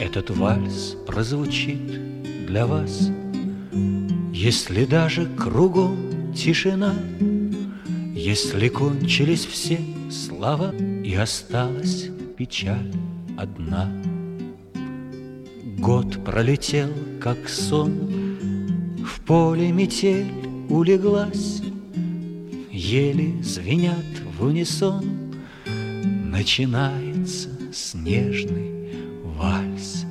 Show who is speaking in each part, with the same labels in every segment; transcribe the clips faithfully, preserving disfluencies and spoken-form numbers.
Speaker 1: Этот вальс прозвучит для вас, если даже кругом тишина, если кончились все слова и осталась печаль одна. Год пролетел, как сон, в поле метель улеглась, еле звенят в унисон, начинается снежный вальс.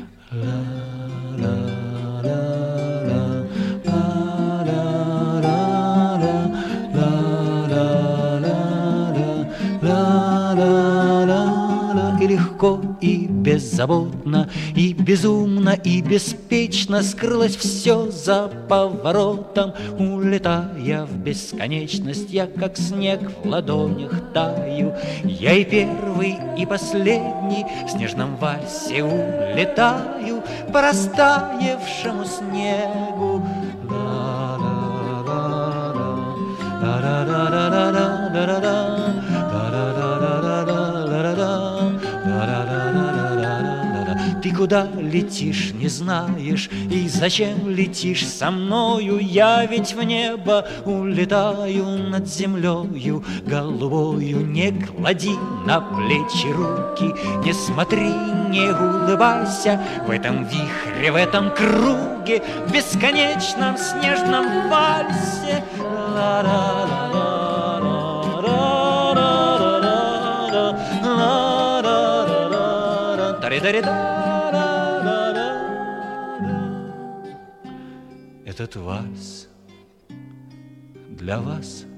Speaker 1: И легко, и беззаботно, и безумно, и беспечно скрылось все за поворотом. Улетая в бесконечность, я как снег в ладонях таю. Я и первый, и последний в снежном вальсе улетаю по растаявшему снегу. Ты куда летишь, не знаешь, и зачем летишь со мною? Я ведь в небо улетаю над землею голубою. Не клади на плечи руки, не смотри, не улыбайся. В этом вихре, в этом круге, в бесконечном снежном вальсе. Этот вальс для вас.